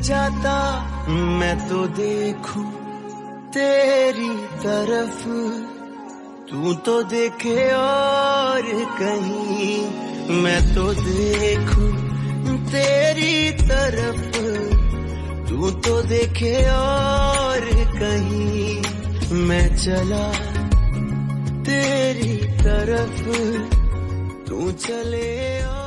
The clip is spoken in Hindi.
जाता, मैं तो देखूं तेरी तरफ, तू तो देखे और कहीं। मैं तो देखूं तेरी तरफ, तू तो देखे और कहीं। मैं चला तेरी तरफ, तू चले और